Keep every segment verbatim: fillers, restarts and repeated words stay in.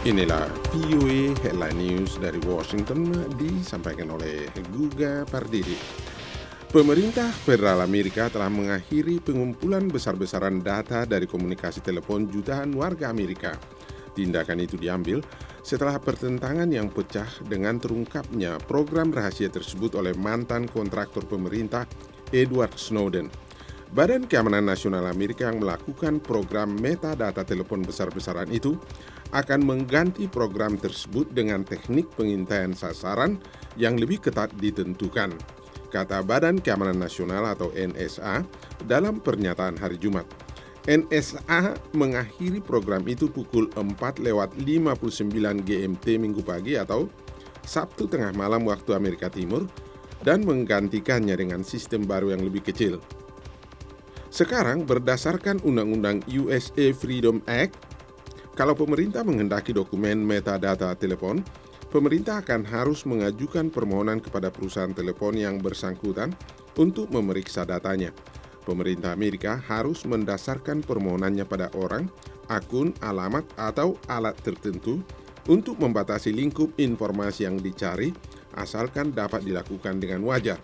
Inilah V O A Headline News dari Washington disampaikan oleh Guga Pardidi. Pemerintah Federal Amerika telah mengakhiri pengumpulan besar-besaran data dari komunikasi telepon jutaan warga Amerika. Tindakan itu diambil setelah pertentangan yang pecah dengan terungkapnya program rahasia tersebut oleh mantan kontraktor pemerintah Edward Snowden. Badan Keamanan Nasional Amerika yang melakukan program metadata telepon besar-besaran itu akan mengganti program tersebut dengan teknik pengintaian sasaran yang lebih ketat ditentukan, kata Badan Keamanan Nasional atau N S A dalam pernyataan hari Jumat. N S A mengakhiri program itu pukul empat lewat lima puluh sembilan G M T Minggu pagi atau Sabtu tengah malam waktu Amerika Timur dan menggantikannya dengan sistem baru yang lebih kecil. Sekarang berdasarkan Undang-Undang U S A Freedom Act, kalau pemerintah menghendaki dokumen metadata telepon, pemerintah akan harus mengajukan permohonan kepada perusahaan telepon yang bersangkutan untuk memeriksa datanya. Pemerintah Amerika harus mendasarkan permohonannya pada orang, akun, alamat, atau alat tertentu untuk membatasi lingkup informasi yang dicari, asalkan dapat dilakukan dengan wajar.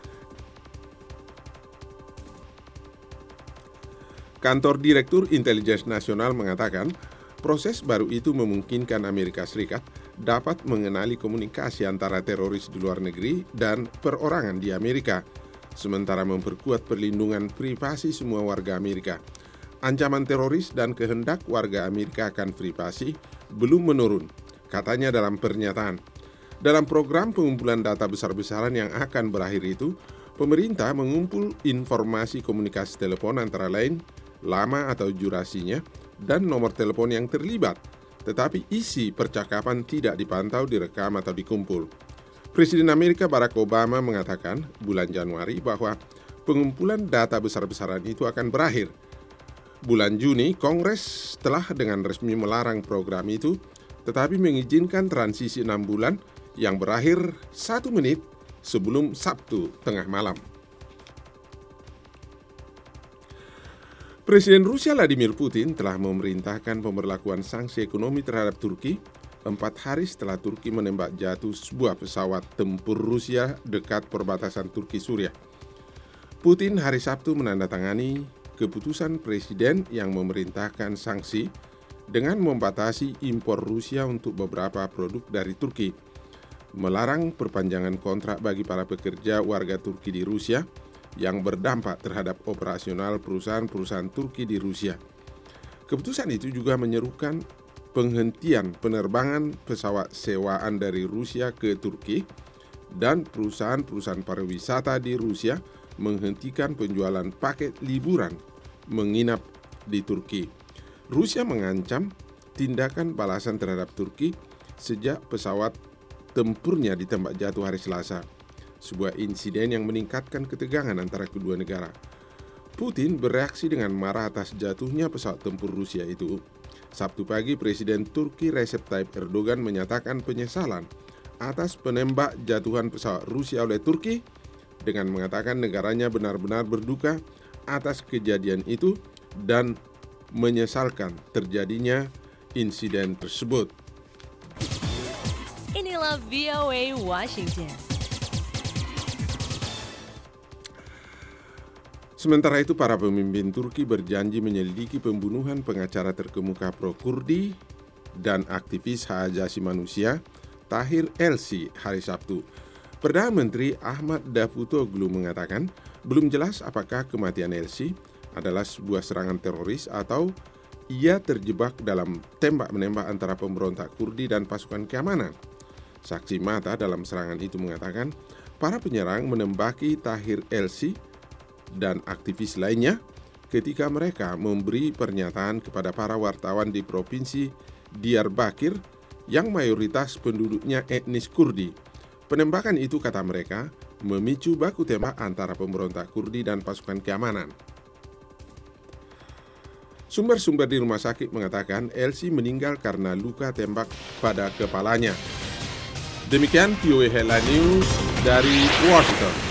Kantor Direktur Intelijen Nasional mengatakan, proses baru itu memungkinkan Amerika Serikat dapat mengenali komunikasi antara teroris di luar negeri dan perorangan di Amerika, sementara memperkuat perlindungan privasi semua warga Amerika. Ancaman teroris dan kehendak warga Amerika akan privasi belum menurun, katanya dalam pernyataan. Dalam program pengumpulan data besar-besaran yang akan berakhir itu, pemerintah mengumpul informasi komunikasi telepon antara lain lama atau durasinya, dan nomor telepon yang terlibat, tetapi isi percakapan tidak dipantau, direkam atau dikumpul. Presiden Amerika Barack Obama mengatakan bulan Januari bahwa pengumpulan data besar-besaran itu akan berakhir. Bulan Juni, Kongres telah dengan resmi melarang program itu, tetapi mengizinkan transisi enam bulan yang berakhir satu menit sebelum Sabtu tengah malam. Presiden Rusia Vladimir Putin telah memerintahkan pemberlakuan sanksi ekonomi terhadap Turki empat hari setelah Turki menembak jatuh sebuah pesawat tempur Rusia dekat perbatasan Turki-Suriah. Putin hari Sabtu menandatangani keputusan presiden yang memerintahkan sanksi dengan membatasi impor Rusia untuk beberapa produk dari Turki, melarang perpanjangan kontrak bagi para pekerja warga Turki di Rusia, yang berdampak terhadap operasional perusahaan-perusahaan Turki di Rusia. Keputusan itu juga menyerukan penghentian penerbangan pesawat sewaan dari Rusia ke Turki dan perusahaan-perusahaan pariwisata di Rusia menghentikan penjualan paket liburan menginap di Turki. Rusia mengancam tindakan balasan terhadap Turki sejak pesawat tempurnya ditembak jatuh hari Selasa, sebuah insiden yang meningkatkan ketegangan antara kedua negara. Putin bereaksi dengan marah atas jatuhnya pesawat tempur Rusia itu. Sabtu pagi, Presiden Turki Recep Tayyip Erdogan menyatakan penyesalan atas penembak jatuhan pesawat Rusia oleh Turki dengan mengatakan negaranya benar-benar berduka atas kejadian itu dan menyesalkan terjadinya insiden tersebut. Inilah V O A Washington. Sementara itu, para pemimpin Turki berjanji menyelidiki pembunuhan pengacara terkemuka pro-Kurdi dan aktivis hak asasi manusia Tahir Elsi hari Sabtu. Perdana Menteri Ahmad Davutoglu mengatakan belum jelas apakah kematian Elsi adalah sebuah serangan teroris atau ia terjebak dalam tembak-menembak antara pemberontak Kurdi dan pasukan keamanan. Saksi mata dalam serangan itu mengatakan para penyerang menembaki Tahir Elsi dan aktivis lainnya ketika mereka memberi pernyataan kepada para wartawan di Provinsi Diyarbakir yang mayoritas penduduknya etnis Kurdi. Penembakan itu, kata mereka, memicu baku tembak antara pemberontak Kurdi dan pasukan keamanan. Sumber-sumber di rumah sakit mengatakan Elsi meninggal karena luka tembak pada kepalanya. Demikian V O A Headline News dari Washington.